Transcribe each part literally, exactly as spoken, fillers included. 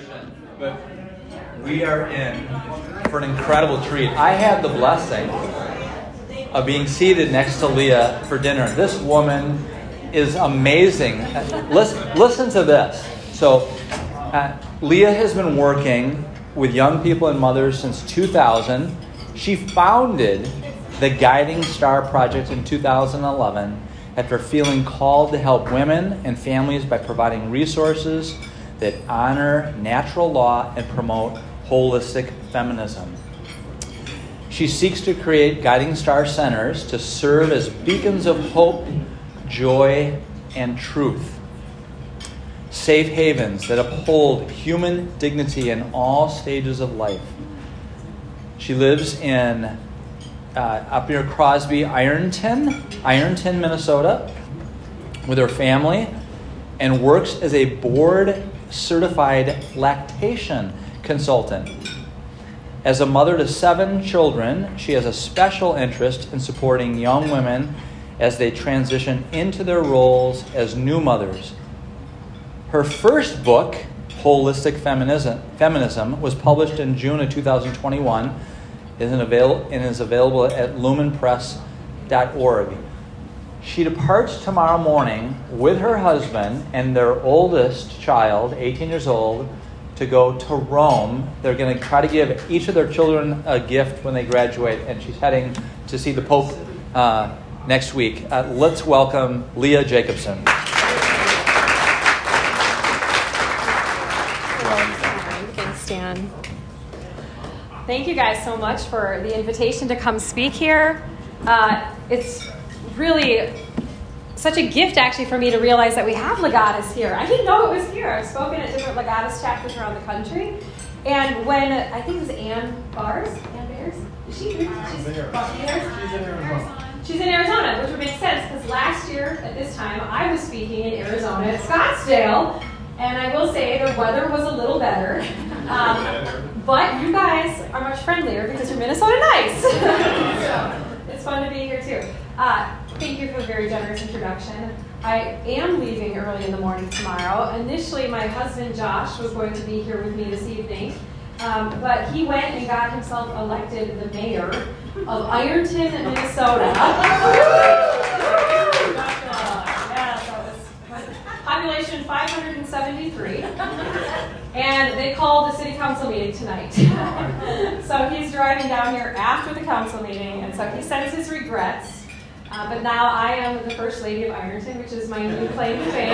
tradition, but we are in for an incredible treat. I had the blessing of being seated next to Leah for dinner. This woman is amazing. Listen, listen to this. So, uh, Leah has been working with young people and mothers since two thousand. She founded the Guiding Star Project in two thousand eleven after feeling called to help women and families by providing resources that honor natural law and promote holistic feminism. She seeks to create Guiding Star Centers to serve as beacons of hope, joy, and truth. Safe havens that uphold human dignity in all stages of life. She lives in uh, up near Crosby, Ironton, Ironton, Minnesota, with her family, and works as a board-certified lactation consultant. As a mother to seven children, she has a special interest in supporting young women as they transition into their roles as new mothers. Her first book, Holistic Feminism, Feminism, was published in June of two thousand twenty-one and is available at lumen press dot org. She departs tomorrow morning with her husband and their oldest child, eighteen years old, to go to Rome. They're going to try to give each of their children a gift when they graduate, and she's heading to see the Pope uh, next week. Uh, let's welcome Leah Jacobson. You can stand. Thank you guys so much for the invitation to come speak here. Uh, it's really such a gift, actually, for me to realize that we have Legatus here. I didn't know it was here. I've spoken at different Legatus chapters around the country. And when, I think it was Ann Bars? Ann Bears? Is she here? She's, She's in Arizona. She's in Arizona, which would make sense, because last year at this time, I was speaking in Arizona at Scottsdale. And I will say the weather was a little better. Um, but you guys are much friendlier because you're Minnesota nice. So it's fun to be here, too. Uh, Thank you for a very generous introduction. I am leaving early in the morning tomorrow. Initially, my husband, Josh, was going to be here with me this evening, um, but he went and got himself elected the mayor of Ironton, Minnesota. Yeah, so it was population five hundred seventy-three, and they called the city council meeting tonight. So he's driving down here after the council meeting, and so he sends his regrets. Uh, but now I am the First Lady of Ironton, which is my new claim to fame.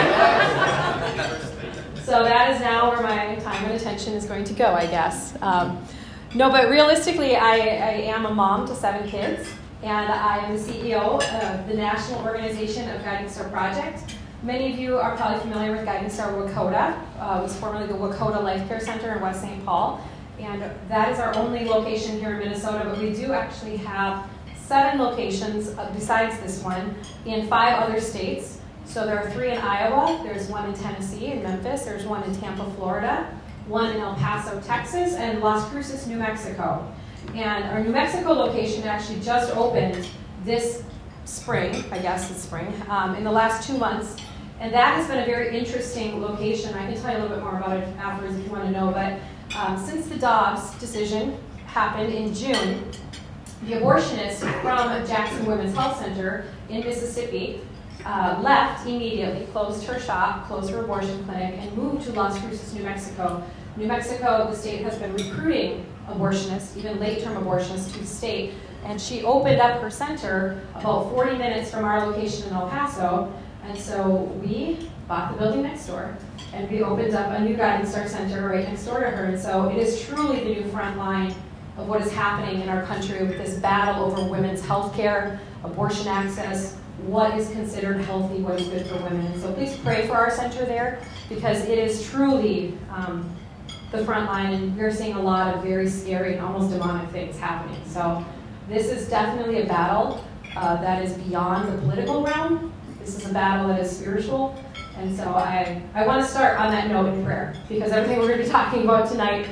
So that is now where my time and attention is going to go, I guess. Um, no, but realistically, I, I am a mom to seven kids, and I am the C E O of the National Organization of Guiding Star Project. Many of you are probably familiar with Guiding Star Wakota. Uh, it was formerly the Wakota Life Care Center in West Saint Paul, and that is our only location here in Minnesota, but we do actually have seven locations uh, besides this one in five other states. So there are three in Iowa, there's one in Tennessee, in Memphis, there's one in Tampa, Florida, one in El Paso, Texas, and Las Cruces, New Mexico. And our New Mexico location actually just opened this spring, I guess it's spring, um, in the last two months. And that has been a very interesting location. I can tell you a little bit more about it afterwards if you want to know, but um, since the Dobbs decision happened in June, the abortionist from Jackson Women's Health Center in Mississippi uh, left immediately, closed her shop, closed her abortion clinic, and moved to Las Cruces, New Mexico. New Mexico, the state has been recruiting abortionists, even late-term abortionists, to the state, and she opened up her center about forty minutes from our location in El Paso, and so we bought the building next door, and we opened up a new Guiding Star Center right next door to her, and so it is truly the new front line of what is happening in our country with this battle over women's health care, abortion access, what is considered healthy, what is good for women. So please pray for our center there, because it is truly um, the front line, and we're seeing a lot of very scary and almost demonic things happening. So this is definitely a battle uh, that is beyond the political realm. This is a battle that is spiritual. And so I, I want to start on that note in prayer, because everything we're going to be talking about tonight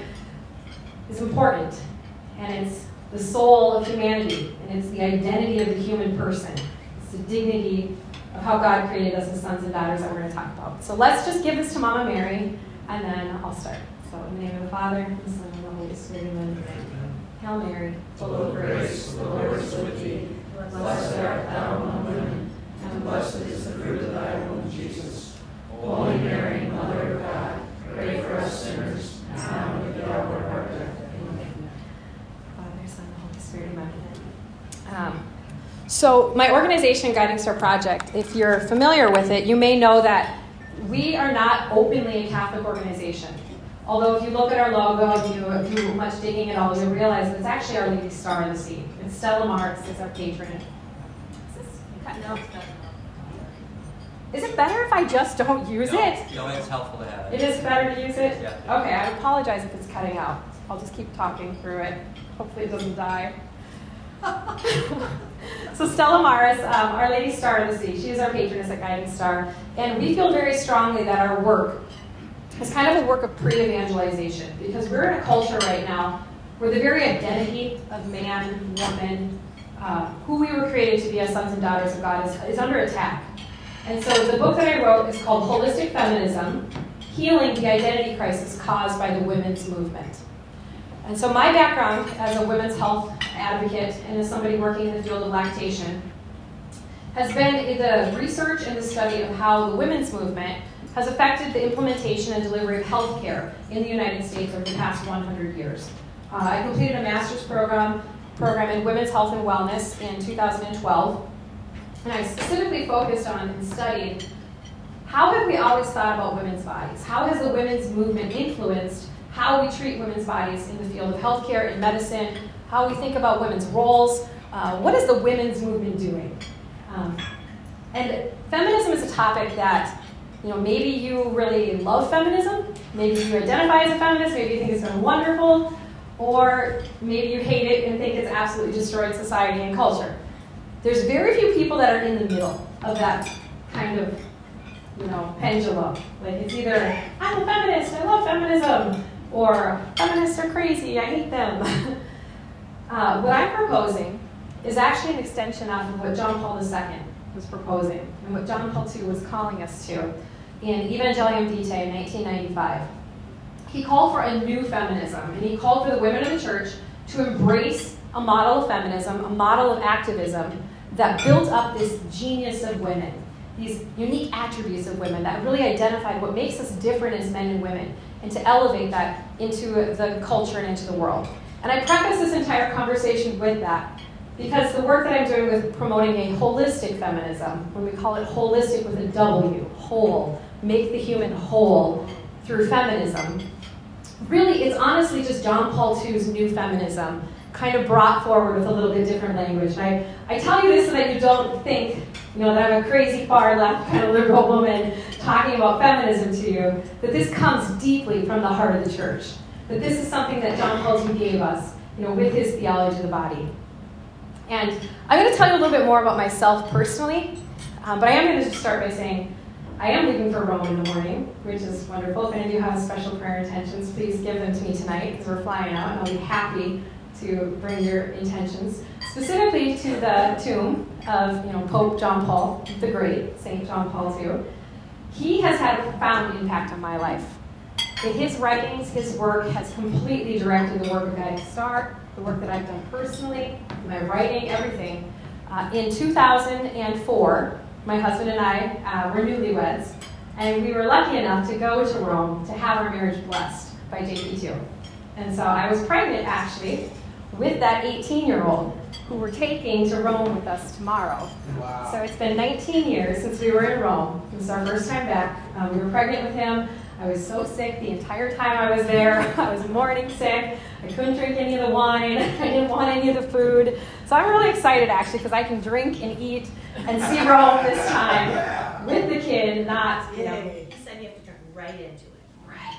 is important. And it's the soul of humanity, and it's the identity of the human person. It's the dignity of how God created us as sons and daughters that we're going to talk about. So let's just give this to Mama Mary, and then I'll start. So in the name of the Father, and the Son, and the Holy Spirit, amen. Hail Mary, full of grace, the Lord is with thee. Blessed art thou among women, and blessed is the fruit of thy womb, Jesus. Holy Mary, Mother of God, pray for us sinners, now and at the hour of our death. Amen. Father, Son, and Holy Spirit, amen. Um, so my organization, Guiding Star Project, if you're familiar with it, you may know that we are not openly a Catholic organization. Although if you look at our logo, if you do much digging at all, you'll realize that it's actually Our Lady Star of the Sea. It's Stella Maris is our patron. Is this cutting out? Is it better if I just don't use no, it? No, it's helpful to have it. It is better to use it? Yeah. Okay, I apologize if it's cutting out. I'll just keep talking through it. Hopefully it doesn't die. So Stella Maris, um, Our Lady Star of the Sea, she is our patroness at Guiding Star. And we feel very strongly that our work is kind of a work of pre-evangelization, because we're in a culture right now where the very identity of man, woman, uh, who we were created to be as sons and daughters of God is, is under attack. And so the book that I wrote is called Holistic Feminism, Healing the Identity Crisis Caused by the Women's Movement. And so my background as a women's health advocate and as somebody working in the field of lactation has been the research and the study of how the women's movement has affected the implementation and delivery of health care in the United States over the past one hundred years. Uh, I completed a master's program, program in women's health and wellness in two thousand twelve, and I specifically focused on and studied how have we always thought about women's bodies? How has the women's movement influenced how we treat women's bodies in the field of healthcare, in medicine, how we think about women's roles, uh, what is the women's movement doing? Um, and feminism is a topic that, you know, maybe you really love feminism, maybe you identify as a feminist, maybe you think it's been wonderful, or maybe you hate it and think it's absolutely destroyed society and culture. There's very few people that are in the middle of that kind of, you know, pendulum. Like it's either, I'm a feminist, I love feminism, or feminists are crazy, I hate them. uh, what I'm proposing is actually an extension off of what John Paul the Second was proposing and what John Paul the Second was calling us to in Evangelium Vitae in nineteen ninety-five. He called for a new feminism, and he called for the women of the church to embrace a model of feminism, a model of activism that built up this genius of women, these unique attributes of women that really identified what makes us different as men and women, and to elevate that into the culture and into the world. And I preface this entire conversation with that, because the work that I'm doing with promoting a holistic feminism, when we call it holistic with a W, whole, make the human whole through feminism, really it's honestly just John Paul the Second's new feminism kind of brought forward with a little bit different language. And I, I tell you this so that you don't think, you know, that I'm a crazy far left kind of liberal woman talking about feminism to you, that this comes deeply from the heart of the church. That this is something that John Paul the Second gave us, you know, with his theology of the body. And I'm going to tell you a little bit more about myself personally, um, but I am going to just start by saying I am leaving for Rome in the morning, which is wonderful. If any of you have special prayer intentions, please give them to me tonight, because we're flying out, and I'll be happy to bring your intentions, specifically to the tomb of, you know, Pope John Paul the Great, Saint John Paul the Second. He has had a profound impact on my life. In his writings, his work has completely directed the work of Guiding Star, the work that I've done personally, my writing, everything. Uh, in two thousand four, my husband and I uh, were newlyweds, and we were lucky enough to go to Rome to have our marriage blessed by J P two. And so I was pregnant, actually, with that eighteen-year-old who we're taking to Rome with us tomorrow. Wow. So it's been nineteen years since we were in Rome. This is our first time back. Um, we were pregnant with him. I was so sick the entire time I was there. I was morning sick. I couldn't drink any of the wine. I didn't want any of the food. So I'm really excited, actually, because I can drink and eat and see Rome this time with the kid, not, you know. You said you have to drink right into it. Right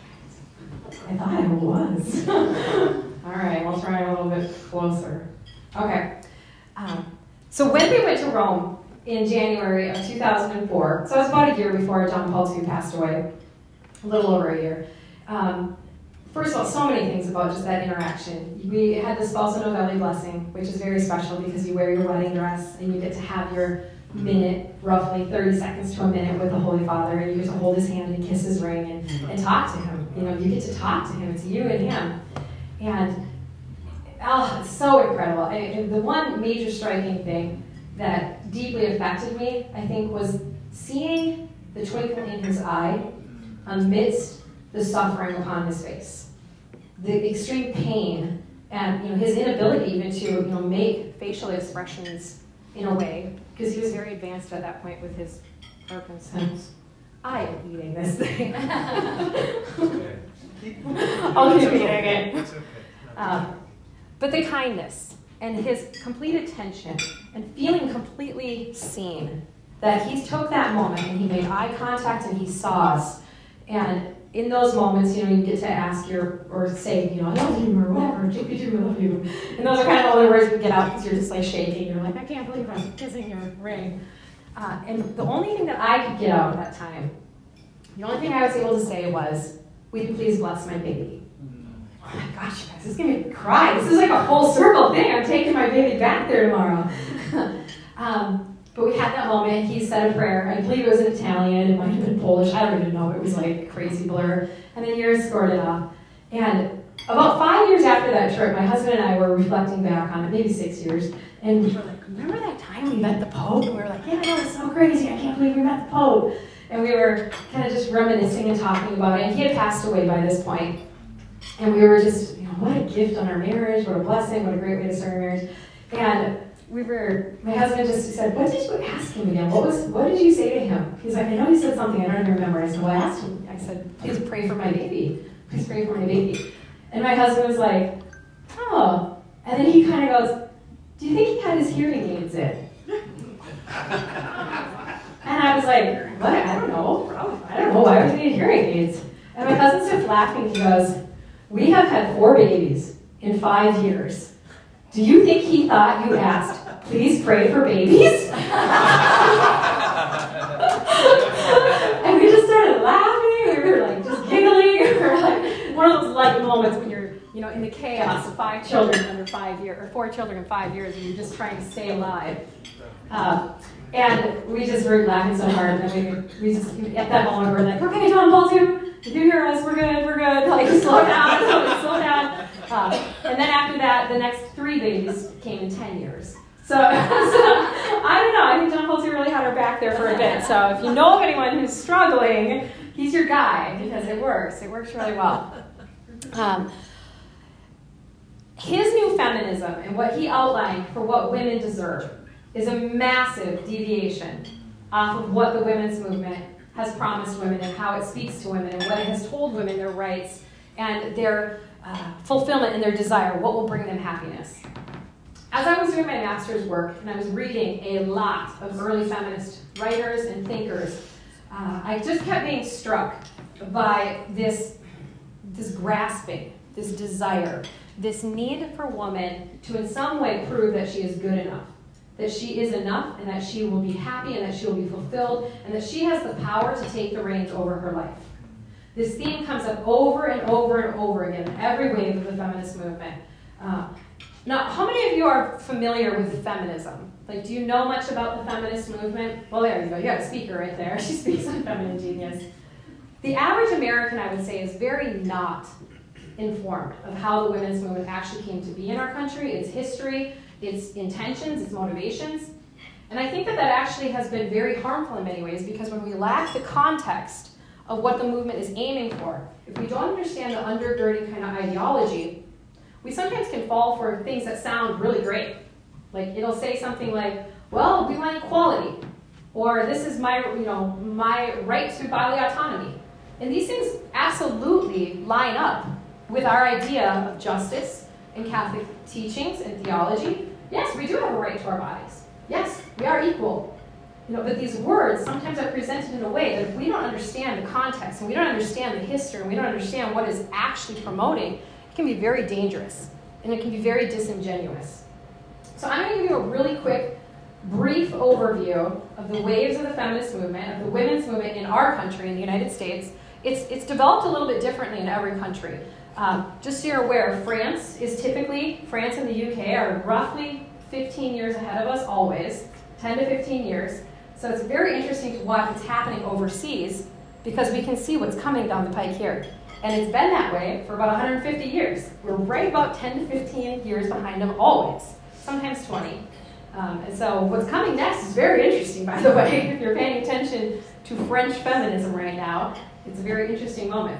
into it. I thought I was. All right, we'll try a little bit closer. Okay. Um, so when we went to Rome in January of two thousand four, so it was about a year before John Paul the Second passed away, a little over a year. Um, first of all, so many things about just that interaction. We had the Sposa Novelli blessing, which is very special because you wear your wedding dress and you get to have your minute, roughly thirty seconds to a minute with the Holy Father, and you get to hold his hand and kiss his ring and, and talk to him. You know, you get to talk to him. It's you and him. And oh, it's so incredible. And the one major striking thing that deeply affected me, I think, was seeing the twinkle in his eye amidst the suffering upon his face. The extreme pain and, you know, his inability even to, you know, make facial expressions in a way, because he was very advanced at that point with his Parkinson's. I am eating this thing. I'll keep eating it. Um, but the kindness and his complete attention and feeling completely seen, that he took that moment and he made eye contact and he saw us. And in those moments, you know, you get to ask your, or say, you know, I love you, or whatever, J P two, I love you. And those are kind of all the words you get out because you're just like shaking. You're like, I can't believe I'm kissing your ring. Uh, and the only thing that I could get out at that time, the only thing I was able to say was, will you please bless my baby? Oh my gosh, you guys, this is going to make me cry. This is like a full circle thing. I'm taking my baby back there tomorrow. um, But we had that moment. He said a prayer. I believe it was in Italian. It might have been Polish. I don't even know. It was like a crazy blur. And then years scored it off. And about five years after that trip, my husband and I were reflecting back on it, maybe six years. And we were like, remember that time we met the Pope? And we were like, yeah, that was so crazy. I can't believe we met the Pope. And we were kind of just reminiscing and talking about it. And he had passed away by this point. And we were just, you know, what a gift on our marriage. What a blessing. What a great way to start our marriage. And we were, my husband just said, what did you ask him again? What was, what did you say to him? He's like, I know you said something, I don't even remember. I said, well, I asked him, I said, please pray for my baby. Please pray for my baby. And my husband was like, oh. And then he kind of goes, do you think he had his hearing aids in? And I was like, what? I don't know. I don't know. Why would he need hearing aids? And my husband starts laughing. He goes, we have had four babies in five years. Do you think he thought you asked, please pray for babies? And we just started laughing. We were like just giggling. We were like one of those like moments when you're, you know, in the chaos of five children under five years, or four children in five years, and you're just trying to stay alive. Um, and we just were laughing so hard. And we, we just at that moment we were like, okay, John Paul two, if you hear us, we're good, we're good. Like slow down, slow down. Uh, and then after that, the next three babies came in ten years. So, so I don't know. I think John Paul two really had our back there for a bit. So if you know of anyone who's struggling, he's your guy because it works. It works really well. Um, his new feminism and what he outlined for what women deserve is a massive deviation off of what the women's movement has promised women and how it speaks to women and what it has told women their rights and their uh, fulfillment and their desire, what will bring them happiness. As I was doing my master's work and I was reading a lot of early feminist writers and thinkers, uh, I just kept being struck by this, this grasping, this desire, this need for woman to in some way prove that she is good enough, that she is enough and that she will be happy and that she will be fulfilled and that she has the power to take the reins over her life. This theme comes up over and over and over again in every wave of the feminist movement. Uh, now, how many of you are familiar with feminism? Like, do you know much about the feminist movement? Well, there you go. You got a speaker right there. She speaks on feminine genius. The average American, I would say, is very not informed of how the women's movement actually came to be in our country, its history, its intentions, its motivations. And I think that that actually has been very harmful in many ways because when we lack the context of what the movement is aiming for, if we don't understand the undergirding kind of ideology, we sometimes can fall for things that sound really great. Like it'll say something like, well, we want equality, or this is my, you know, my right to bodily autonomy. And these things absolutely line up with our idea of justice and Catholic teachings and theology. Yes, we do have a right to our bodies. Yes, we are equal. You know, but these words sometimes are presented in a way that if we don't understand the context and we don't understand the history and we don't understand what is actually promoting, it can be very dangerous and it can be very disingenuous. So I'm going to give you a really quick, brief overview of the waves of the feminist movement, of the women's movement in our country, in the United States. It's, it's developed a little bit differently in every country. Um, just so you're aware, France is typically, France and the U K are roughly fifteen years ahead of us always. ten to fifteen years. So it's very interesting to watch what's happening overseas because we can see what's coming down the pike here. And it's been that way for about one hundred fifty years. We're right about ten to fifteen years behind them always, sometimes twenty. Um, and so what's coming next is very interesting, by the way. If you're paying attention to French feminism right now, it's a very interesting moment.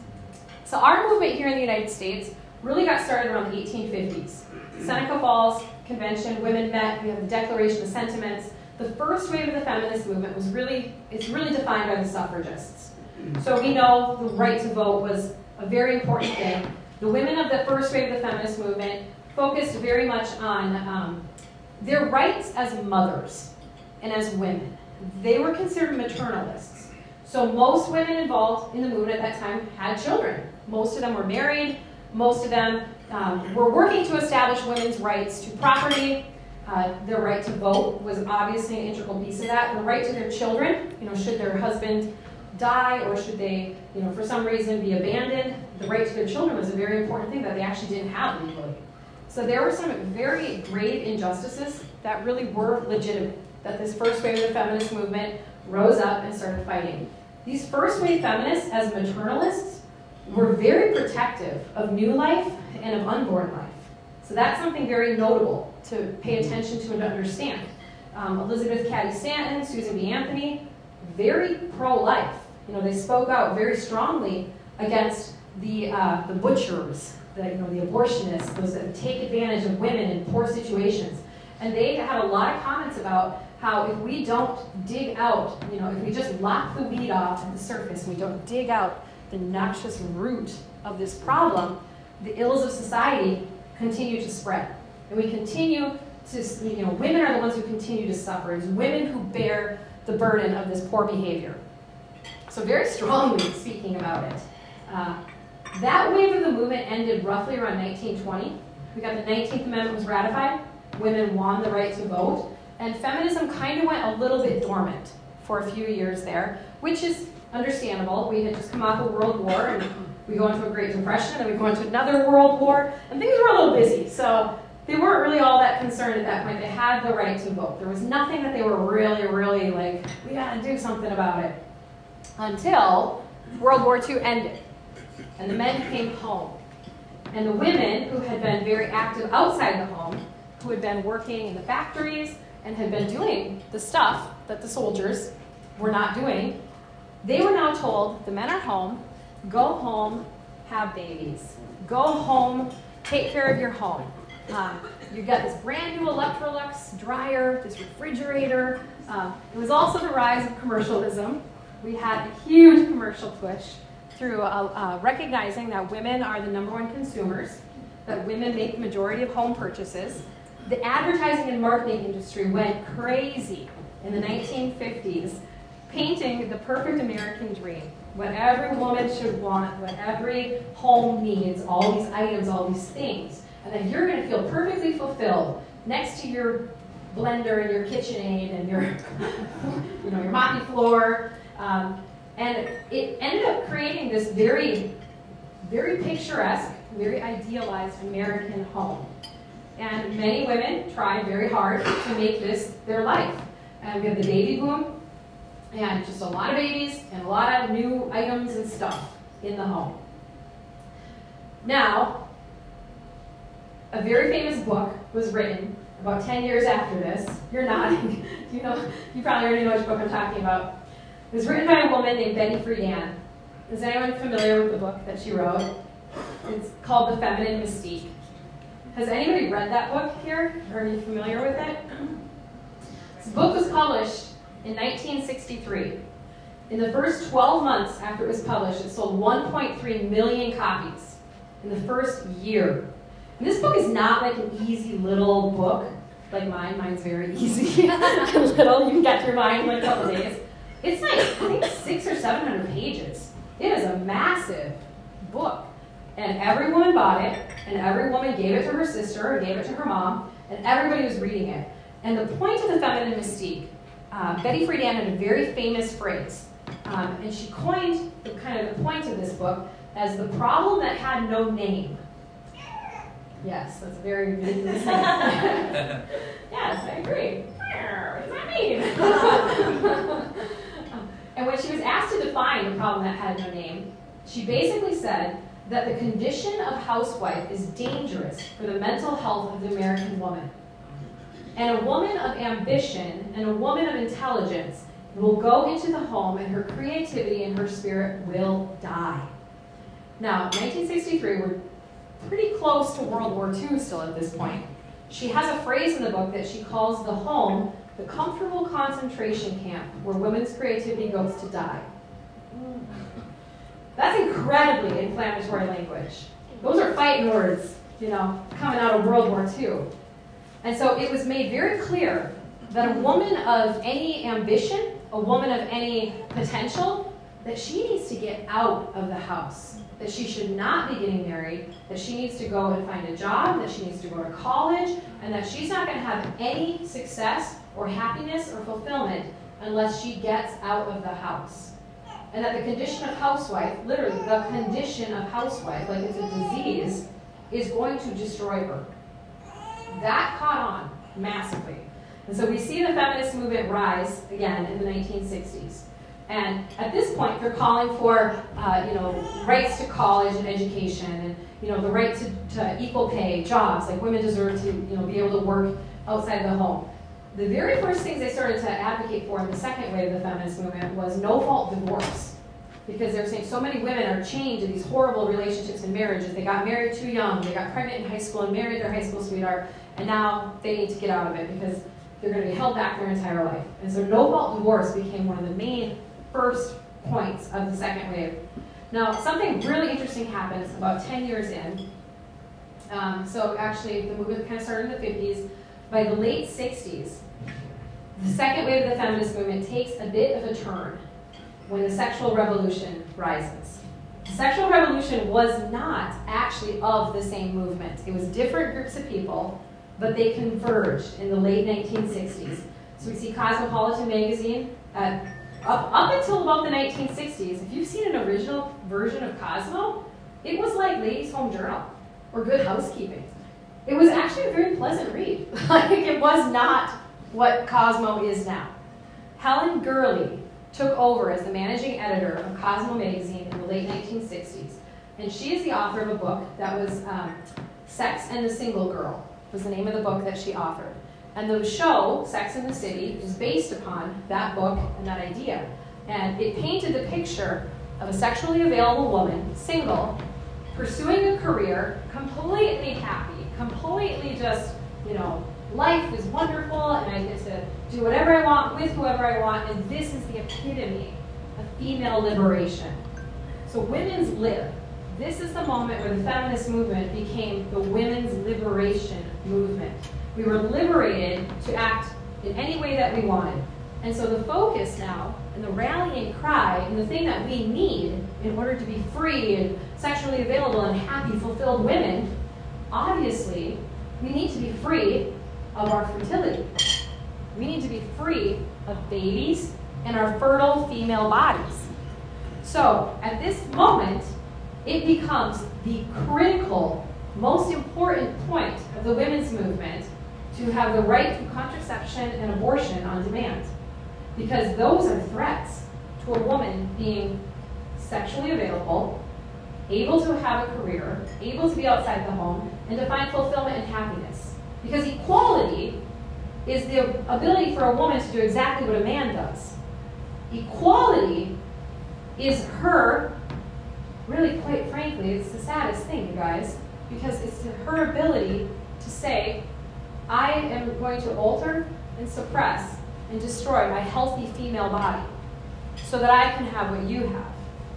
So our movement here in the United States really got started around the eighteen fifties. Seneca Falls Convention, women met, we have the Declaration of Sentiments. The first wave of the feminist movement was really, it's really defined by the suffragists. So we know the right to vote was a very important thing. The women of the first wave of the feminist movement focused very much on um, their rights as mothers and as women. They were considered maternalists. So most women involved in the movement at that time had children. Most of them were married. Most of them um, were working to establish women's rights to property. Uh, their right to vote was obviously an integral piece of that. The right to their children, you know, should their husband die or should they, you know, for some reason be abandoned, the right to their children was a very important thing that they actually didn't have legally. So there were some very grave injustices that really were legitimate, that this first wave of the feminist movement rose up and started fighting. These first wave feminists, as maternalists, were very protective of new life and of unborn life. So that's something very notable to pay attention to and to understand. Um, Elizabeth Cady Stanton, Susan B. Anthony, very pro-life. You know, they spoke out very strongly against the uh, the butchers, the you know the abortionists, those that take advantage of women in poor situations. And they had a lot of comments about how if we don't dig out, you know, if we just lop the weed off at the surface, we don't dig out the noxious root of this problem, the ills of society continue to spread. And we continue to, you know, women are the ones who continue to suffer. It's women who bear the burden of this poor behavior. So very strongly speaking about it. Uh, that wave of the movement ended roughly around nineteen twenty. We got the nineteenth Amendment was ratified. Women won the right to vote. And feminism kind of went a little bit dormant for a few years there, which is understandable. We had just come off a world war, and we go into a Great Depression, and we go into another world war, and things were a little busy. So they weren't really all that concerned at that point. They had the right to vote. There was nothing that they were really, really like, we gotta do something about it. Until World War Two ended, and the men came home. And the women who had been very active outside the home, who had been working in the factories and had been doing the stuff that the soldiers were not doing, they were now told, the men are home, go home, have babies. Go home, take care of your home. Um, you got this brand new Electrolux dryer, this refrigerator. Um, it was also the rise of commercialism. We had a huge commercial push through uh, uh, recognizing that women are the number one consumers, that women make the majority of home purchases. The advertising and marketing industry went crazy in the nineteen fifties, painting the perfect American dream. What every woman should want, what every home needs, all these items, all these things. And then you're going to feel perfectly fulfilled next to your blender and your KitchenAid and your, you know, your moppy floor. Um, and it ended up creating this very, very picturesque, very idealized American home. And many women tried very hard to make this their life. And we have the baby boom, and just a lot of babies and a lot of new items and stuff in the home. Now, a very famous book was written about ten years after this. You're nodding. you know, you probably already know which book I'm talking about. It was written by a woman named Betty Friedan. Is anyone familiar with the book that she wrote? It's called The Feminine Mystique. Has anybody read that book here? Or are you familiar with it? This book was published in nineteen sixty-three. In the first twelve months after it was published, it sold one point three million copies in the first year. And this book is not like an easy little book like mine. Mine's very easy and little. You can get through mine in like a couple days. It's like, I think, six or seven hundred pages. It is a massive book. And every woman bought it, and every woman gave it to her sister, or gave it to her mom, and everybody was reading it. And the point of The Feminine Mystique, uh, Betty Friedan had a very famous phrase, um, and she coined the kind of the point of this book as the problem that had no name. Yes, that's very good. Yes, I agree. It's mean? And when she was asked to define the problem that had no name, she basically said that the condition of housewife is dangerous for the mental health of the American woman. And a woman of ambition and a woman of intelligence will go into the home and her creativity and her spirit will die. Now, nineteen sixty-three, we're pretty close to World War Two still at this point. She has a phrase in the book that she calls the home the comfortable concentration camp where women's creativity goes to die. That's incredibly inflammatory language. Those are fighting words, you know, coming out of World War Two. And so it was made very clear that a woman of any ambition, a woman of any potential, that she needs to get out of the house, that she should not be getting married, that she needs to go and find a job, that she needs to go to college, and that she's not going to have any success or happiness or fulfillment unless she gets out of the house. And that the condition of housewife, literally the condition of housewife, like it's a disease, is going to destroy her. That caught on massively. And so we see the feminist movement rise again in the nineteen sixties. And at this point, they're calling for, uh, you know, rights to college and education, and you know, the right to, to equal pay, jobs. Like women deserve to, you know, be able to work outside the home. The very first things they started to advocate for in the second wave of the feminist movement was no-fault divorce, because they're saying so many women are chained to these horrible relationships and marriages. They got married too young, they got pregnant in high school and married their high school sweetheart, and now they need to get out of it because they're going to be held back their entire life. And so no-fault divorce became one of the main first points of the second wave. Now, something really interesting happens about ten years in. Um, so actually, the movement kind of started in the fifties. By the late sixties, the second wave of the feminist movement takes a bit of a turn when the sexual revolution rises. The sexual revolution was not actually of the same movement. It was different groups of people, but they converged in the late nineteen sixties. So we see Cosmopolitan magazine, uh, up, up until about the nineteen sixties, if you've seen an original version of Cosmo, it was like Ladies' Home Journal or Good Housekeeping. It was actually a very pleasant read. Like, it was not what Cosmo is now. Helen Gurley took over as the managing editor of Cosmo magazine in the late nineteen sixties. And she is the author of a book that was um, Sex and the Single Girl, was the name of the book that she authored. And the show, Sex and the City, is based upon that book and that idea. And it painted the picture of a sexually available woman, single, pursuing a career, completely happy, completely just, you know, life is wonderful and I get to do whatever I want with whoever I want, and this is the epitome of female liberation. So women's lib. This is the moment where the feminist movement became the women's liberation movement. We were liberated to act in any way that we wanted. And so the focus now, and the rallying cry, and the thing that we need in order to be free and sexually available and happy, fulfilled women, obviously, we need to be free of our fertility. We need to be free of babies and our fertile female bodies. So, at this moment, it becomes the critical, most important point of the women's movement to have the right to contraception and abortion on demand. Because those are threats to a woman being sexually available, able to have a career, able to be outside the home, and to find fulfillment and happiness. Because equality is the ability for a woman to do exactly what a man does. Equality is her, really quite frankly, it's the saddest thing, you guys, because it's her ability to say, I am going to alter and suppress and destroy my healthy female body so that I can have what you have.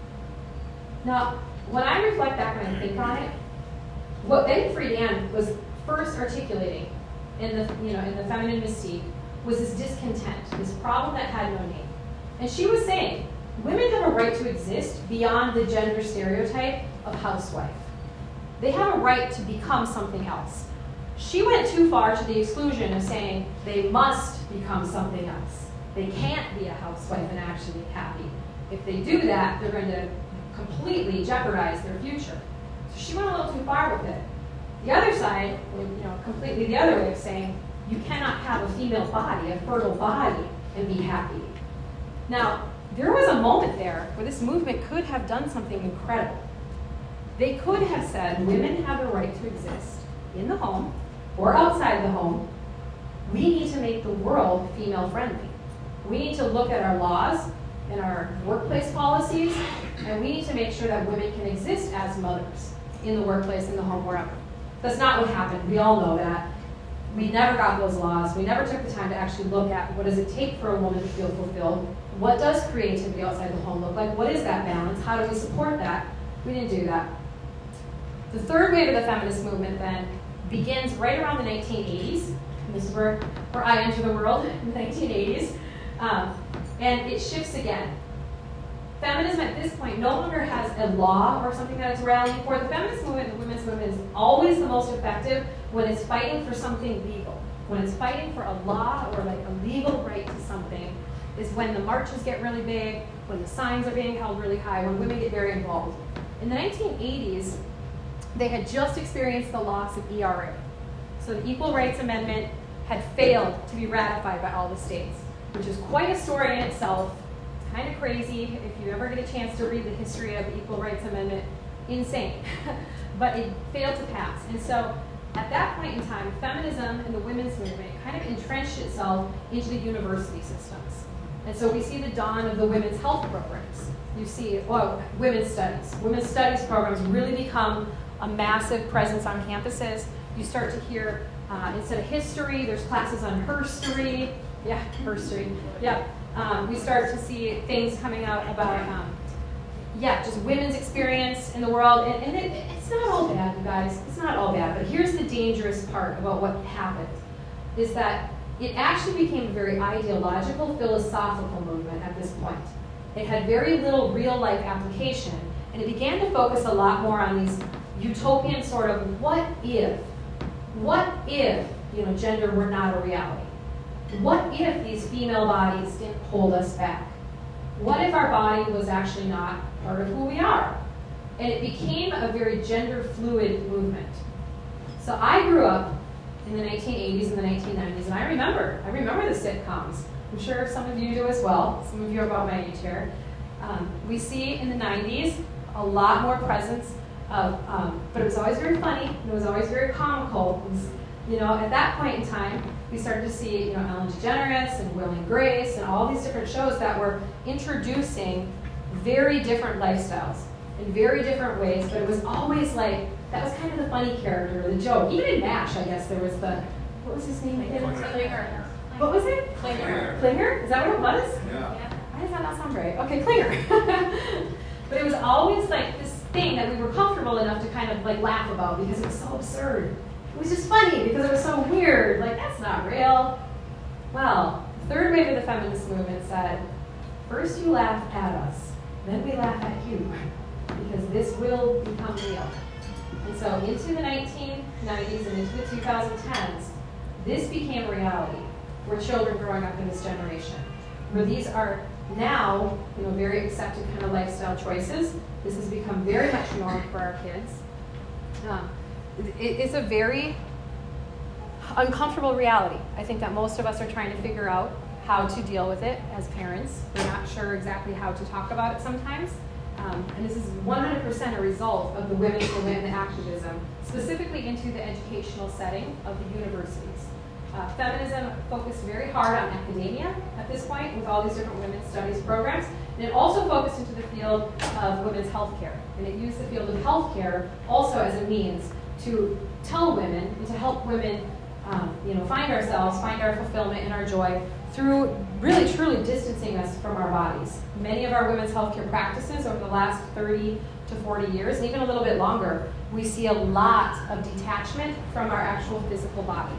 Now, when I reflect back and I think on it, what Betty Friedan was first articulating in the, you know, in the feminine mystique was this discontent, this problem that had no name. And she was saying, women have a right to exist beyond the gender stereotype of housewife. They have a right to become something else. She went too far to the exclusion of saying they must become something else. They can't be a housewife and actually be happy. If they do that, they're going to completely jeopardize their future. So she went a little too far with it. The other side, you know, completely the other way of saying, You cannot have a female body, a fertile body, and be happy. Now, there was a moment there where this movement could have done something incredible. They could have said, women have a right to exist in the home or outside the home. We need to make the world female friendly. We need to look at our laws and our workplace policies, and we need to make sure that women can exist as mothers in the workplace, in the home, wherever. That's not what happened. We all know that. We never got those laws. We never took the time to actually look at what does it take for a woman to feel fulfilled. What does creativity outside the home look like? What is that balance? How do we support that? We didn't do that. The third wave of the feminist movement then begins right around the nineteen eighties. And this is where, where I enter the world, in the nineteen eighties. Um, and it shifts again. Feminism at this point no longer has a law or something that it's rallying for. The feminist movement, the women's movement, is always the most effective when it's fighting for something legal. When it's fighting for a law or like a legal right to something is when the marches get really big, when the signs are being held really high, when women get very involved. In the nineteen eighties, they had just experienced the loss of E R A. So the Equal Rights Amendment had failed to be ratified by all the states, which is quite a story in itself. It's kind of crazy. If you ever get a chance to read the history of the Equal Rights Amendment, insane. But it failed to pass. And so at that point in time, feminism and the women's movement kind of entrenched itself into the university systems. And so we see the dawn of the women's health programs. You see, well, women's studies. Women's studies programs really become a massive presence on campuses. You start to hear, uh, instead of history, there's classes on herstory. Yeah, herstory. Yeah. Um, we start to see things coming out about, um, yeah, just women's experience in the world. And, and it, it's not all bad, you guys. It's not all bad. But here's the dangerous part about what happened, is that it actually became a very ideological, philosophical movement at this point. It had very little real-life application, and it began to focus a lot more on these utopian sort of what if, what if, you know, gender were not a reality? What if these female bodies didn't hold us back? What if our body was actually not part of who we are? And it became a very gender-fluid movement. So I grew up in the nineteen eighties and the nineteen nineties, and I remember, I remember the sitcoms. I'm sure some of you do as well. Some of you are about my age here. Um, we see in the nineties a lot more presence of, um, but it was always very funny, and it was always very comical. It was, you know, at that point in time, we started to see, you know, Ellen DeGeneres and Will and Grace and all these different shows that were introducing very different lifestyles in very different ways, but it was always like, that was kind of the funny character, the joke. Even in MASH, I guess, there was the, what was his name? Klinger. What was it? Klinger. Klinger? Is that what it was? Yeah. Why does that not sound right? Okay, Klinger. But it was always like this thing that we were comfortable enough to kind of like laugh about because it was so absurd. It was just funny because it was so weird. Like, that's not real. Well, the third wave of the feminist movement said, first you laugh at us, then we laugh at you, because this will become real. And so into the nineteen nineties and into the two thousand tens, this became a reality for children growing up in this generation, where these are now, you know, very accepted kind of lifestyle choices. This has become very much norm for our kids. Um, it, it's a very uncomfortable reality. I think that most of us are trying to figure out how to deal with it as parents. We're not sure exactly how to talk about it sometimes. Um, and this is one hundred percent a result of the women's movement and the activism, specifically into the educational setting of the universities. Uh, feminism focused very hard on academia at this point with all these different women's studies programs. And it also focused into the field of women's healthcare. And it used the field of healthcare also as a means to tell women and to help women um, you know, find ourselves, find our fulfillment and our joy through really truly distancing us from our bodies. Many of our women's healthcare practices over the last thirty to forty years, and even a little bit longer, we see a lot of detachment from our actual physical body.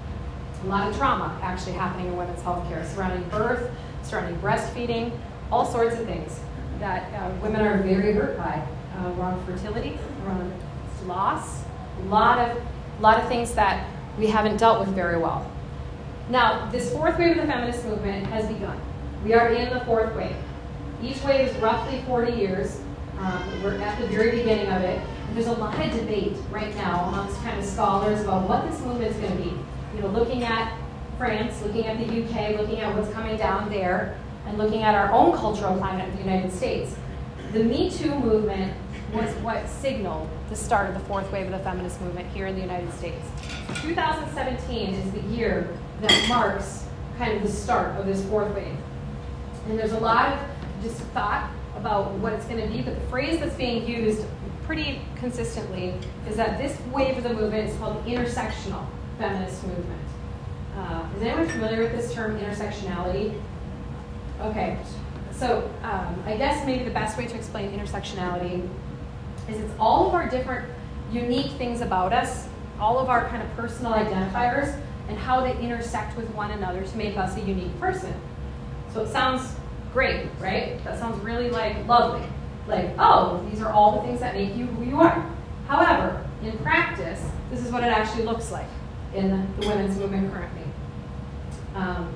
A lot of trauma actually happening in women's healthcare, surrounding birth, surrounding breastfeeding, all sorts of things that uh, women are very hurt by. Uh, around fertility, around loss, a lot of, lot of things that we haven't dealt with very well. Now, this fourth wave of the feminist movement has begun. We are in the fourth wave. Each wave is roughly forty years. Um, we're at the very beginning of it. And there's a lot of debate right now amongst kind of scholars about what this movement's going to be. You know, looking at France, looking at the U K, looking at what's coming down there, and looking at our own cultural climate in the United States. The Me Too movement was what signaled the start of the fourth wave of the feminist movement here in the United States. two thousand seventeen is the year that marks kind of the start of this fourth wave. And there's a lot of just thought about what it's going to be, but the phrase that's being used pretty consistently is that this wave of the movement is called the intersectional feminist movement. Uh, is anyone familiar with this term, intersectionality? Okay, so um, I guess maybe the best way to explain intersectionality is it's all of our different unique things about us, all of our kind of personal identifiers, and how they intersect with one another to make us a unique person. So it sounds great, right? That sounds really like lovely. Like, oh, these are all the things that make you who you are. However, in practice, this is what it actually looks like in the women's movement currently. Um,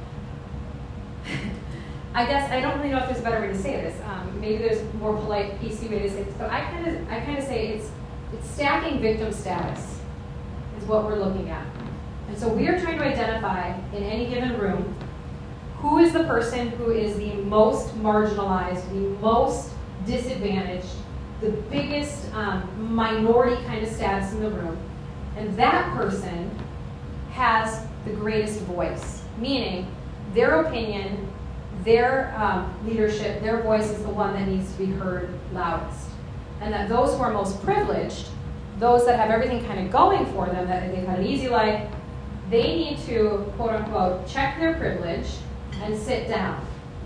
I guess I don't really know if there's a better way to say this. Um, maybe there's a more polite, P C way to say this, but I kind of, I kind of say it's, it's stacking victim status is what we're looking at. And so we are trying to identify in any given room who is the person who is the most marginalized, the most disadvantaged, the biggest um, minority kind of status in the room, and that person has the greatest voice, meaning their opinion, their um, leadership, their voice is the one that needs to be heard loudest. And that those who are most privileged, those that have everything kind of going for them, that they've had an easy life, they need to, quote unquote, check their privilege and sit down.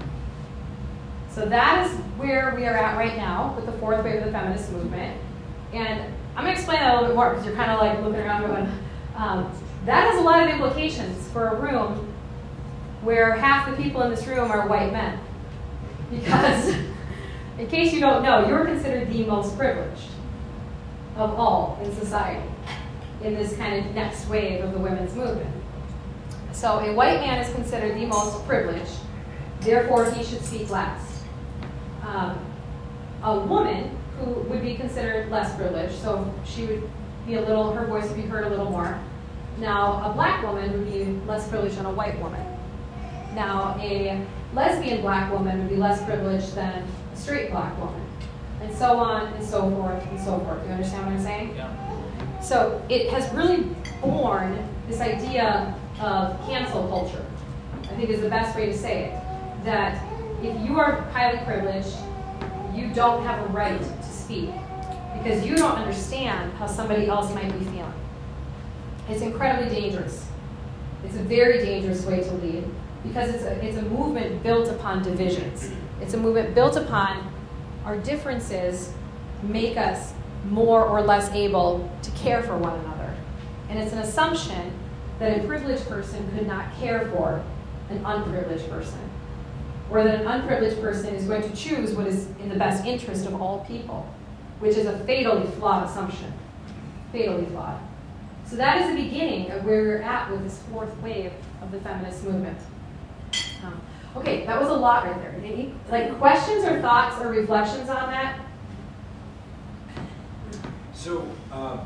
So that is where we are at right now with the fourth wave of the feminist movement. And I'm going to explain that a little bit more because you're kind of like looking around going, um, that has a lot of implications for a room where half the people in this room are white men. Because, in case you don't know, you're considered the most privileged of all in society in this kind of next wave of the women's movement. So a white man is considered the most privileged, therefore he should speak last. Um, a woman who would be considered less privileged, so she would be a little, her voice would be heard a little more. Now, a black woman would be less privileged than a white woman. Now, a lesbian black woman would be less privileged than a straight black woman, and so on and so forth and so forth. Do you understand what I'm saying? Yeah. So it has really born this idea of cancel culture, I think is the best way to say it. That if you are highly privileged, you don't have a right to speak because you don't understand how somebody else might be feeling. It's incredibly dangerous. It's a very dangerous way to lead because it's a, it's a movement built upon divisions. It's a movement built upon our differences make us more or less able to care for one another. And it's an assumption that a privileged person could not care for an unprivileged person, or that an unprivileged person is going to choose what is in the best interest of all people, which is a fatally flawed assumption. Fatally flawed. So that is the beginning of where we're at with this fourth wave of the feminist movement. Um, okay, that was a lot right there. Any like questions or thoughts or reflections on that? So, uh,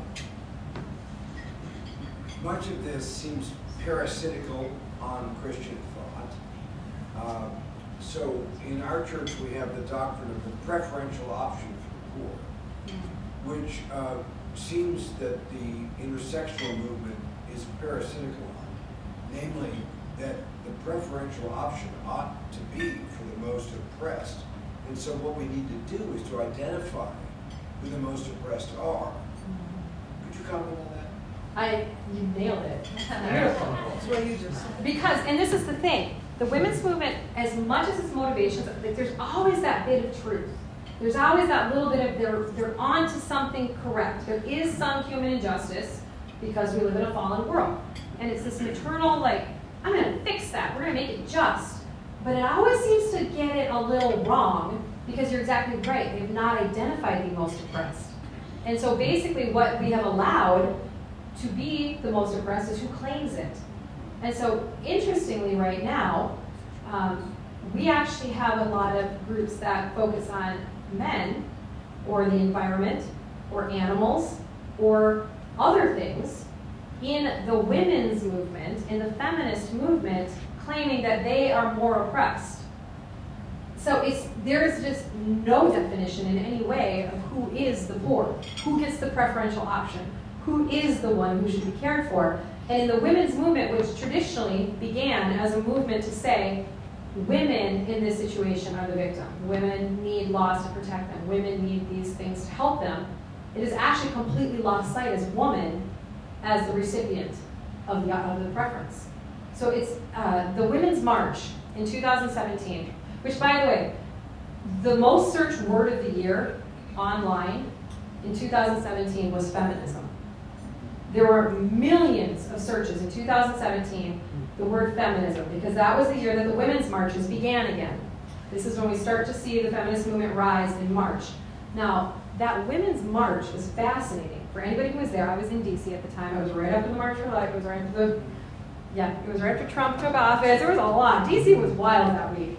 much of this seems parasitical on Christian thought. Uh, so, in our church, we have the doctrine of the preferential option for the poor, which uh, seems that the intersectional movement is parasitical on, namely that the preferential option ought to be for the most oppressed. And so what we need to do is to identify who the most oppressed are. Could you comment on that? I, you nailed it. That's what you just said. Because, and this is the thing, the women's movement, as much as its motivations, like, there's always that bit of truth. There's always that little bit of, they're, they're on to something correct. There is some human injustice because we live in a fallen world. And it's this maternal, like, I'm going to fix that. We're going to make it just. But it always seems to get it a little wrong because you're exactly right. They have not identified the most oppressed. And so basically what we have allowed to be the most oppressed is who claims it. And so interestingly right now, um, we actually have a lot of groups that focus on men or the environment or animals or other things in the women's movement, in the feminist movement, claiming that they are more oppressed. So it's, there's just no definition in any way of who is the poor, who gets the preferential option, who is the one who should be cared for. And in the women's movement, which traditionally began as a movement to say, women in this situation are the victim. Women need laws to protect them. Women need these things to help them. It is actually completely lost sight as woman as the recipient of the, of the preference. So it's uh, the Women's March in two thousand seventeen, which, by the way, the most searched word of the year online in two thousand seventeen was feminism. There were millions of searches in two thousand seventeen, the word feminism, because that was the year that the women's marches began again. This is when we start to see the feminist movement rise in March. Now, that women's march was fascinating. For anybody who was there, I was in D C at the time. I was right after the March for Life. It was right after the, yeah, it was right after Trump took office. There was a lot. D C was wild that week.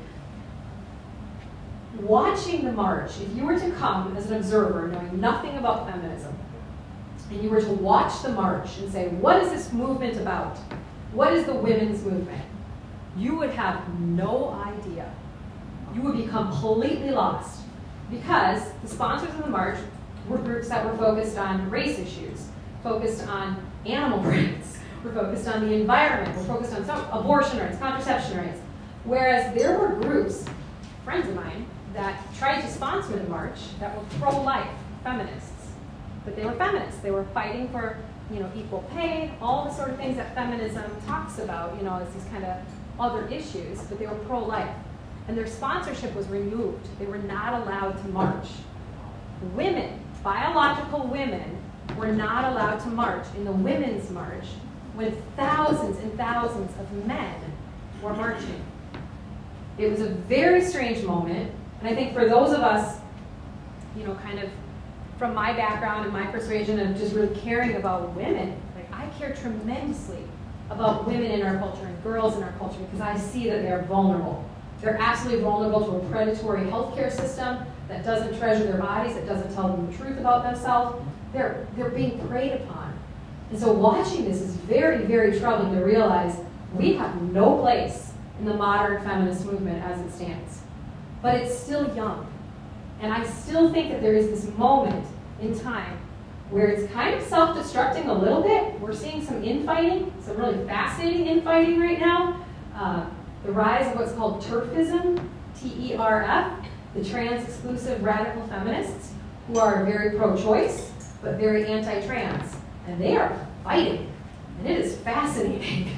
Watching the march, if you were to come as an observer knowing nothing about feminism, and you were to watch the march and say, what is this movement about? What is the women's movement? You would have no idea. You would be completely lost, because the sponsors of the march were groups that were focused on race issues, focused on animal rights, were focused on the environment, were focused on some abortion rights, contraception rights. Whereas there were groups, friends of mine, that tried to sponsor the march that were pro-life feminists. But they were feminists. They were fighting for, you know, equal pay, all the sort of things that feminism talks about, you know, as these kind of other issues, but they were pro-life. And their sponsorship was removed. They were not allowed to march. Women, biological women, were not allowed to march in the Women's March when thousands and thousands of men were marching. It was a very strange moment, and I think for those of us, you know, kind of from my background and my persuasion of just really caring about women, like I care tremendously about women in our culture and girls in our culture, because I see that they're vulnerable. They're absolutely vulnerable to a predatory healthcare system that doesn't treasure their bodies, that doesn't tell them the truth about themselves. They're, they're being preyed upon. And so watching this is very, very troubling to realize we have no place in the modern feminist movement as it stands. But it's still young. And I still think that there is this moment in time where it's kind of self-destructing a little bit. We're seeing some infighting, some really fascinating infighting right now. Uh, the rise of what's called TERFism, T E R F, the trans-exclusive radical feminists, who are very pro-choice, but very anti-trans. And they are fighting, and it is fascinating.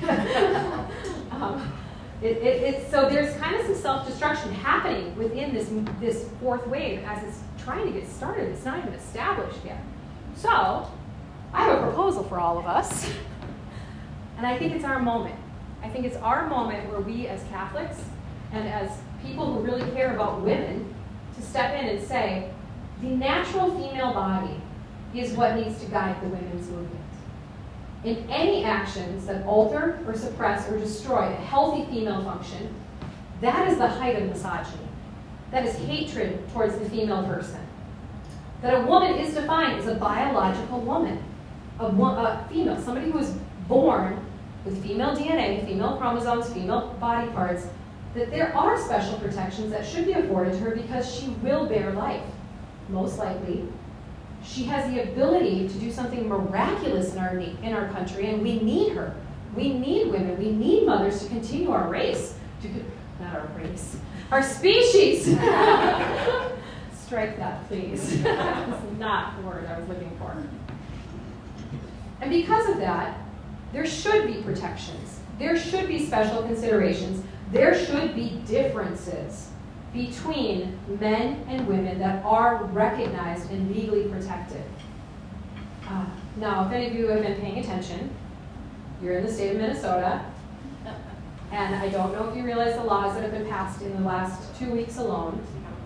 um, It, it, it's, so there's kind of some self-destruction happening within this, this fourth wave as it's trying to get started. It's not even established yet. So I have a proposal for all of us, and I think it's our moment. I think it's our moment where we as Catholics and as people who really care about women to step in and say, the natural female body is what needs to guide the women's movement. In any actions that alter or suppress or destroy a healthy female function, that is the height of misogyny. That is hatred towards the female person. That a woman is defined as a biological woman, a, wo a female, somebody who is born with female D N A, female chromosomes, female body parts, that there are special protections that should be afforded to her because she will bear life, most likely. She has the ability to do something miraculous in our, in our country, and we need her. We need women. We need mothers to continue our race. To, not our race. Our species. Strike that, please. That's not the word I was looking for. And because of that, there should be protections. There should be special considerations. There should be differences between men and women that are recognized and legally protected. Uh, now, if any of you have been paying attention, you're in the state of Minnesota, and I don't know if you realize the laws that have been passed in the last two weeks alone.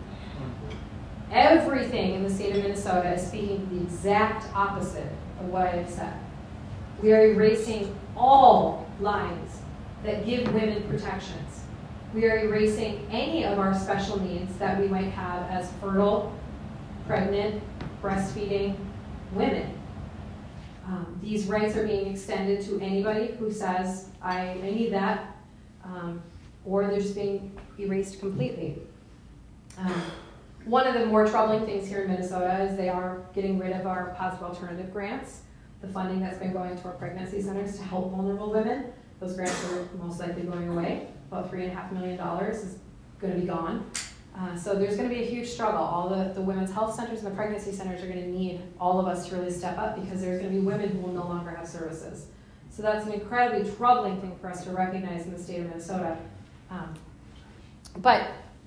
Everything in the state of Minnesota is speaking the exact opposite of what I have said. We are erasing all lines that give women protections. We are erasing any of our special needs that we might have as fertile, pregnant, breastfeeding women. Um, these rights are being extended to anybody who says, I, I need that, um, or they're just being erased completely. Um, one of the more troubling things here in Minnesota is they are getting rid of our positive alternative grants, the funding that's been going to our pregnancy centers to help vulnerable women. Those grants are most likely going away. About three and a half million dollars is going to be gone. Uh, so there's going to be a huge struggle. All the, the women's health centers and the pregnancy centers are going to need all of us to really step up because there's going to be women who will no longer have services. So that's an incredibly troubling thing for us to recognize in the state of Minnesota. Um, but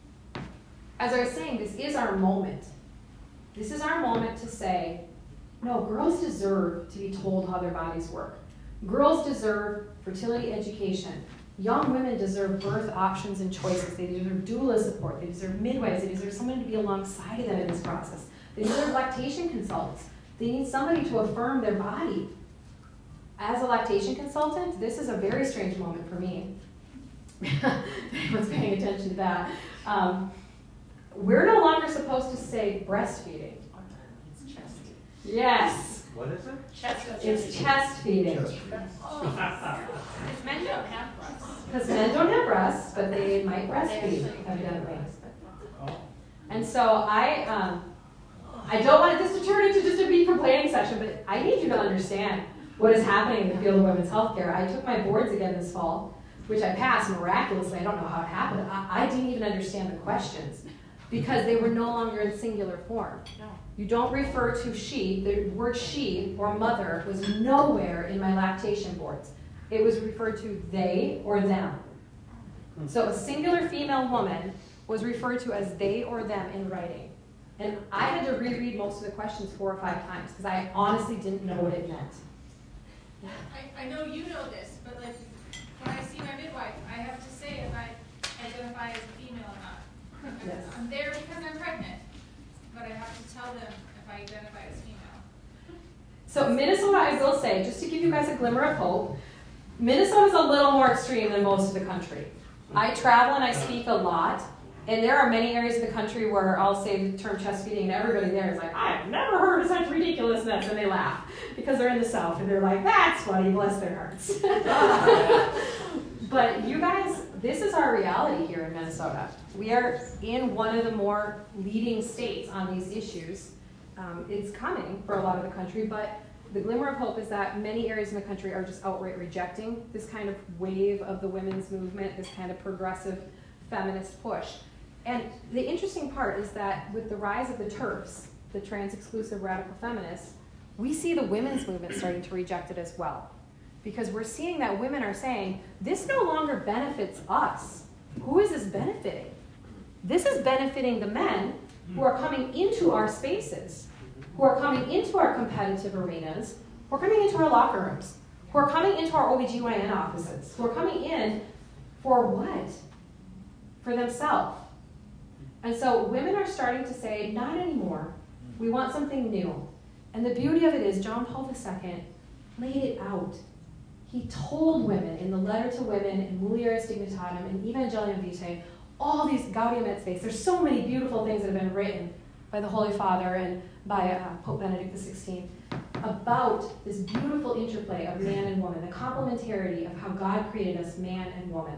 as I was saying, this is our moment. This is our moment to say, no, girls deserve to be told how their bodies work. Girls deserve fertility education. Young women deserve birth options and choices. They deserve doula support. They deserve midwives. They deserve someone to be alongside of them in this process. They deserve lactation consultants. They need somebody to affirm their body. As a lactation consultant, this is a very strange moment for me. Anyone's paying attention to that. Um, we're no longer supposed to say breastfeeding. It's chest. Yes. What is it? Chest. It's chest feeding. Oh, because men don't have breasts. Because men don't have breasts, but they might breastfeed, evidently. And so I, um, I don't want this to turn into just a me complaining session, but I need you to understand what is happening in the field of women's health care. I took my boards again this fall, which I passed miraculously. I don't know how it happened. I, I didn't even understand the questions because they were no longer in singular form. No. You don't refer to she. The word she or mother was nowhere in my lactation boards. It was referred to they or them. So a singular female woman was referred to as they or them in writing. And I had to reread most of the questions four or five times because I honestly didn't know what it meant. I, I know you know this, but like when I see my midwife, I have to say if I identify as a female or not. Yes. I'm there because I'm pregnant, but I have to tell them if I identify as female. So Minnesota, I will say, just to give you guys a glimmer of hope, Minnesota's a little more extreme than most of the country. I travel and I speak a lot, and there are many areas of the country where I'll say the term chest feeding, and everybody there is like, I've never heard of such ridiculousness, and they laugh because they're in the South, and they're like, that's funny, bless their hearts. But you guys, this is our reality here in Minnesota. We are in one of the more leading states on these issues. Um, it's coming for a lot of the country, but the glimmer of hope is that many areas in the country are just outright rejecting this kind of wave of the women's movement, this kind of progressive feminist push. And the interesting part is that with the rise of the TERFs, the trans-exclusive radical feminists, we see the women's movement starting to reject it as well. Because we're seeing that women are saying, this no longer benefits us. Who is this benefiting? This is benefiting the men who are coming into our spaces, who are coming into our competitive arenas, who are coming into our locker rooms, who are coming into our O B G Y N offices, who are coming in for what? For themselves. And so women are starting to say, not anymore. We want something new. And the beauty of it is John Paul the Second laid it out. He told women in the letter to women, in Mulieris Dignitatem, in Evangelium Vitae, all these Gaudium et Spes. There's so many beautiful things that have been written by the Holy Father and by uh, Pope Benedict the sixteenth about this beautiful interplay of man and woman, the complementarity of how God created us, man and woman.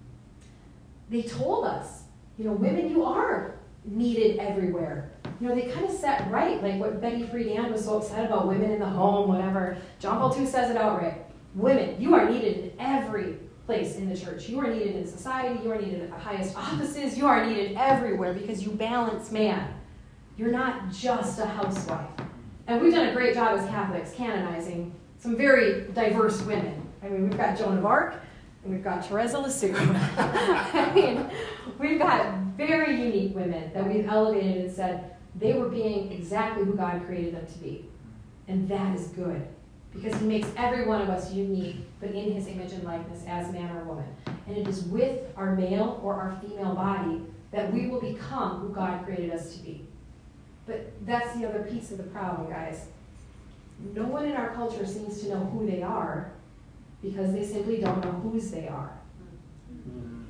They told us, you know, women, you are needed everywhere. You know, they kind of set right, like what Betty Friedan was so upset about, women in the home, whatever. John Paul the Second says it outright. Women, you are needed in every place in the church. You are needed in society. You are needed at the highest offices. You are needed everywhere because you balance man. You're not just a housewife. And we've done a great job as Catholics canonizing some very diverse women. I mean, we've got Joan of Arc, and we've got Teresa Lisieux. I mean, we've got very unique women that we've elevated and said they were being exactly who God created them to be. And that is good, because he makes every one of us unique, but in his image and likeness as man or woman. And it is with our male or our female body that we will become who God created us to be. But that's the other piece of the problem, guys. No one in our culture seems to know who they are because they simply don't know whose they are. Mm.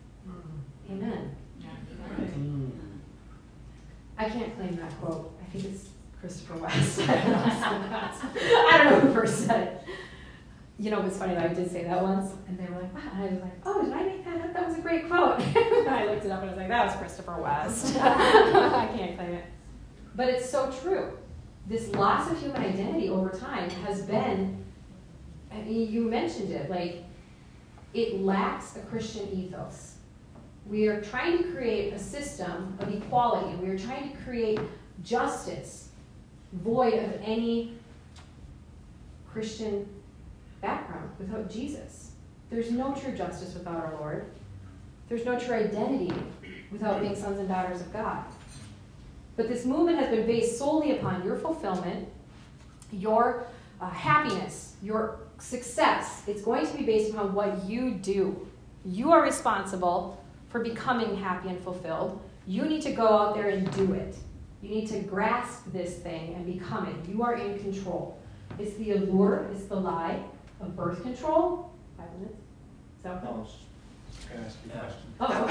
Amen. Mm. I can't claim that quote. I think it's Christopher West. I don't know who first said you know, it was funny, I did say that once, and they were like, wow, and I was like, oh, did I make that up? That was a great quote. And I looked it up and I was like, that was Christopher West. I can't claim it. But it's so true. This loss of human identity over time has been, I mean, you mentioned it, like, it lacks a Christian ethos. We are trying to create a system of equality. We are trying to create justice void of any Christian background, without Jesus. There's no true justice without our Lord. There's no true identity without being sons and daughters of God. But this movement has been based solely upon your fulfillment, your uh, happiness, your success. It's going to be based upon what you do. You are responsible for becoming happy and fulfilled. You need to go out there and do it. You need to grasp this thing and become it. You are in control. It's the allure, it's the lie of birth control. Five minutes? Is that No, I was just going to ask you a question. Oh,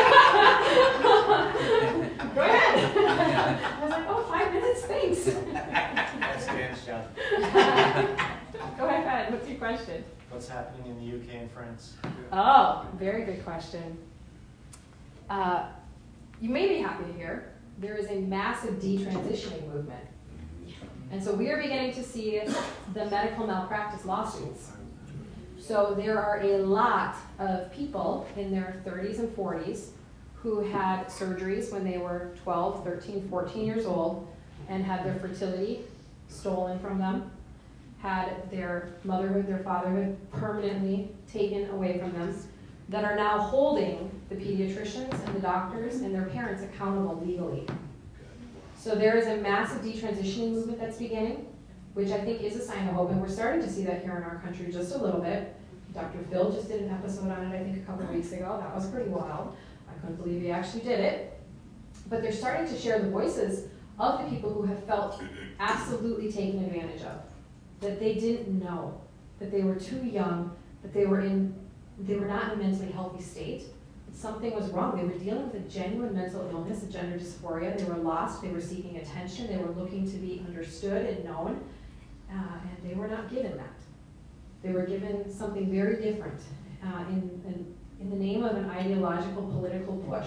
okay. Go ahead. I was like, oh, five minutes, thanks. That's Dan's job. Go ahead, what's your question? What's happening in the U K and France? Oh, very good question. Uh, you may be happy to hear there is a massive detransitioning movement. And so we are beginning to see the medical malpractice lawsuits. So there are a lot of people in their thirties and forties who had surgeries when they were twelve, thirteen, fourteen years old and had their fertility stolen from them, had their motherhood, their fatherhood permanently taken away from them, that are now holding the pediatricians and the doctors and their parents accountable legally. So there is a massive detransitioning movement that's beginning, which I think is a sign of hope, and we're starting to see that here in our country just a little bit. Doctor Phil just did an episode on it, I think, a couple of weeks ago. That was pretty wild. I couldn't believe he actually did it. But they're starting to share the voices of the people who have felt absolutely taken advantage of, that they didn't know, that they were too young, that they were in, they were not in a mentally healthy state. Something was wrong. They were dealing with a genuine mental illness, a gender dysphoria. They were lost. They were seeking attention. They were looking to be understood and known, uh, and they were not given that. They were given something very different uh, in, in, in the name of an ideological political push.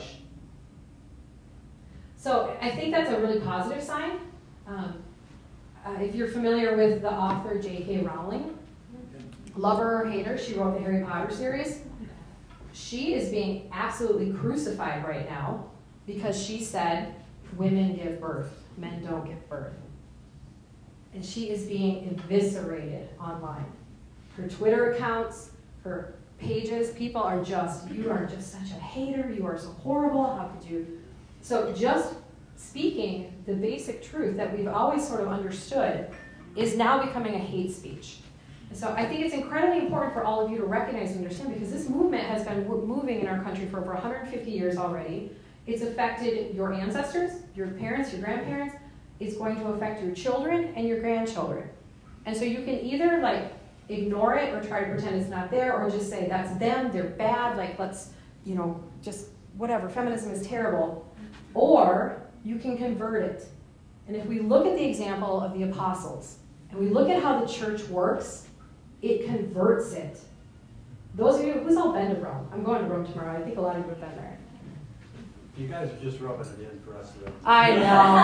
So I think that's a really positive sign. Um, uh, if you're familiar with the author J K Rowling, lover or hater, she wrote the Harry Potter series. She is being absolutely crucified right now because she said women give birth, men don't give birth. And she is being eviscerated online. Her Twitter accounts, her pages, people are just, you are just such a hater, you are so horrible, how could you? So just speaking the basic truth that we've always sort of understood is now becoming a hate speech. So I think it's incredibly important for all of you to recognize and understand, because this movement has been moving in our country for over one hundred fifty years already. It's affected your ancestors, your parents, your grandparents. It's going to affect your children and your grandchildren. And so you can either like ignore it or try to pretend it's not there, or just say that's them, they're bad, like let's, you know, just whatever, feminism is terrible. Or you can convert it. And if we look at the example of the apostles, and we look at how the church works, it converts it. Those of you, who's all been to Rome? I'm going to Rome tomorrow. I think a lot of you have been there. You guys are just rubbing it in for us. Though. I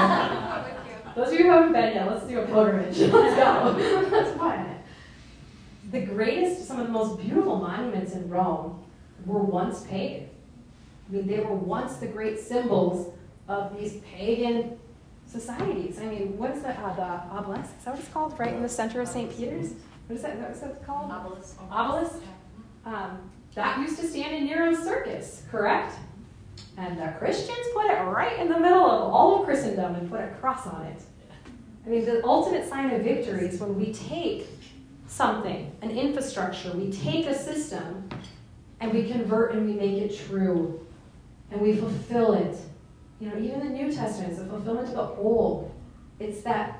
know. Those of you who haven't been yet, let's do a pilgrimage. Let's go. That's fun. The greatest, some of the most beautiful monuments in Rome were once pagan. I mean, they were once the great symbols of these pagan societies. I mean, what is the, uh, the obelisk? Is that what it's called? Right in the center of Saint Peter's? What is that? Is that what it's called? Obelisk. Obelisk? Um, that used to stand in Nero's circus, correct? And the Christians put it right in the middle of all of Christendom and put a cross on it. I mean, the ultimate sign of victory is when we take something, an infrastructure, we take a system, and we convert and we make it true, and we fulfill it. You know, even the New Testament is a fulfillment of the Old. It's that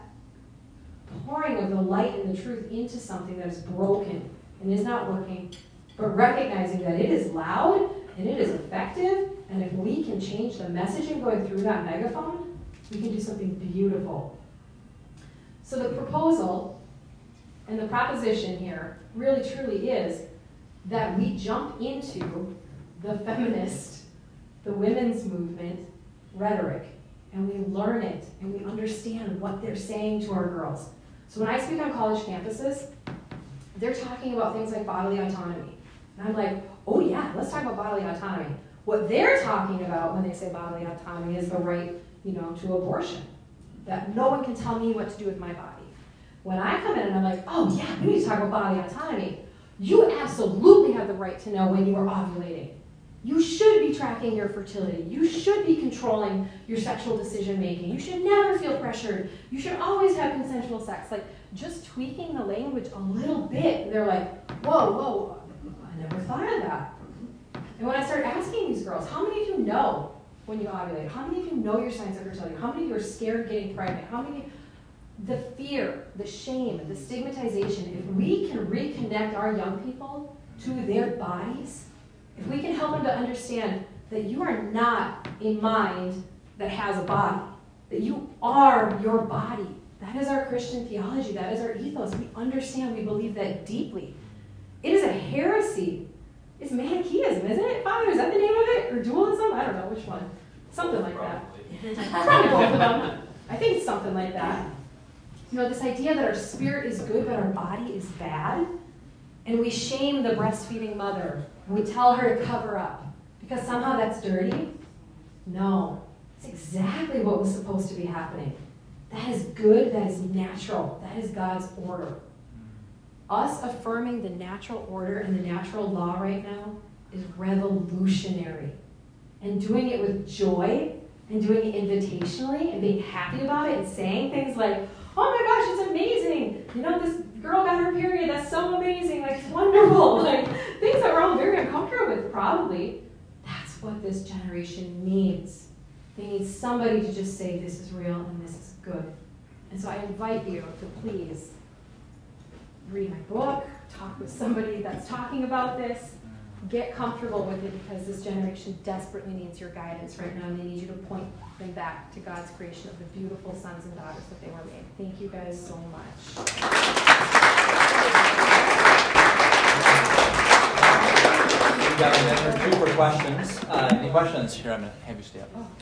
pouring of the light and the truth into something that is broken and is not working, but recognizing that it is loud and it is effective, and if we can change the messaging going through that megaphone, we can do something beautiful. So the proposal And the proposition here really truly is that we jump into the feminist, the women's movement rhetoric, and we learn it, and we understand what they're saying to our girls. So when I speak on college campuses, they're talking about things like bodily autonomy. And I'm like, oh yeah, let's talk about bodily autonomy. What they're talking about when they say bodily autonomy is the right, you know, to abortion. That no one can tell me what to do with my body. When I come in and I'm like, oh yeah, we need to talk about bodily autonomy. You absolutely have the right to know when you are ovulating. You should be tracking your fertility. You should be controlling your sexual decision making. You should never feel pressured. You should always have consensual sex. Like, just tweaking the language a little bit, they're like, whoa, whoa, I never thought of that. And when I started asking these girls, how many of you know when you ovulate? How many of you know your signs of fertility? How many of you are scared of getting pregnant? How many? The fear, the shame, the stigmatization, if we can reconnect our young people to their bodies, if we can help them to understand that you are not a mind that has a body, that you are your body. That is our Christian theology. That is our ethos. We understand, we believe that deeply. It is a heresy. It's Manichaeism, isn't it, Father? Is that the name of it? Or dualism? I don't know which one. Something like that. Probably both of them. I think it's something like that. You know, this idea that our spirit is good but our body is bad, and we shame the breastfeeding mother, and we tell her to cover up because somehow that's dirty. No, it's exactly what was supposed to be happening. That is good, that is natural, that is God's order. Us affirming the natural order and the natural law right now is revolutionary. And doing it with joy, and doing it invitationally, and being happy about it, and saying things like, oh my gosh, it's amazing. You know, this girl got her period. That's so amazing. Like, it's wonderful. Like, things that we're all very uncomfortable with, probably. That's what this generation needs. They need somebody to just say, this is real and this is good. And so I invite you to please read my book, talk with somebody that's talking about this, get comfortable with it, because this generation desperately needs your guidance right now, and they need you to point them back to God's creation of the beautiful sons and daughters that they were made. Thank you guys so much. We've got a minute or two for questions. Uh, any questions? Here, I'm going to have you stay up. Oh.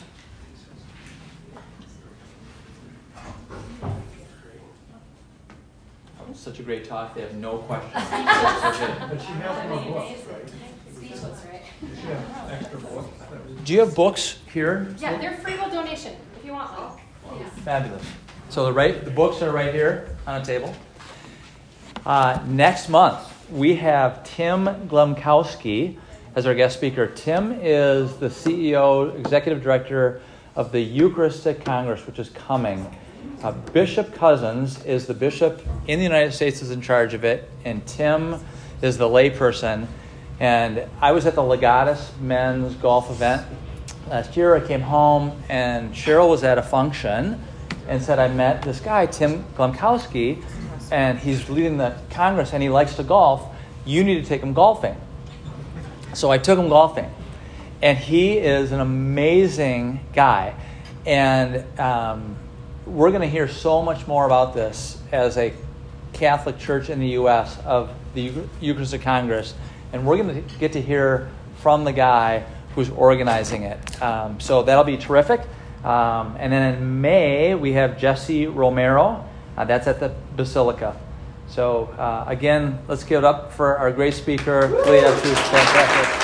That was such a great talk. They have no questions. Okay. But she has more books, right? Speechless, right? Does she have extra books? Do you have books here? Yeah, they're free will donation if you want one. Yeah. Fabulous. So the right, the books are right here on a table. Uh, next month, we have Tim Glumkowski as our guest speaker. Tim is the C E O, Executive Director of the Eucharistic Congress, which is coming. Uh, Bishop Cousins is the bishop in the United States, is in charge of it, and Tim is the layperson. And I was at the Legatus men's golf event last year. I came home, and Cheryl was at a function and said, I met this guy, Tim Glumkowski, and he's leading the Congress, and he likes to golf. You need to take him golfing. So I took him golfing. And he is an amazing guy. And um, we're going to hear so much more about this as a Catholic church in the U S of the Eucharistic Congress. And we're going to get to hear from the guy who's organizing it. Um, so that'll be terrific. Um, and then in May, we have Jesse Romero. Uh, that's at the Basilica. So uh, again, let's give it up for our great speaker, Leah. She was fantastic.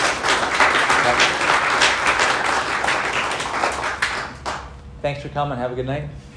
Thanks for coming. Have a good night.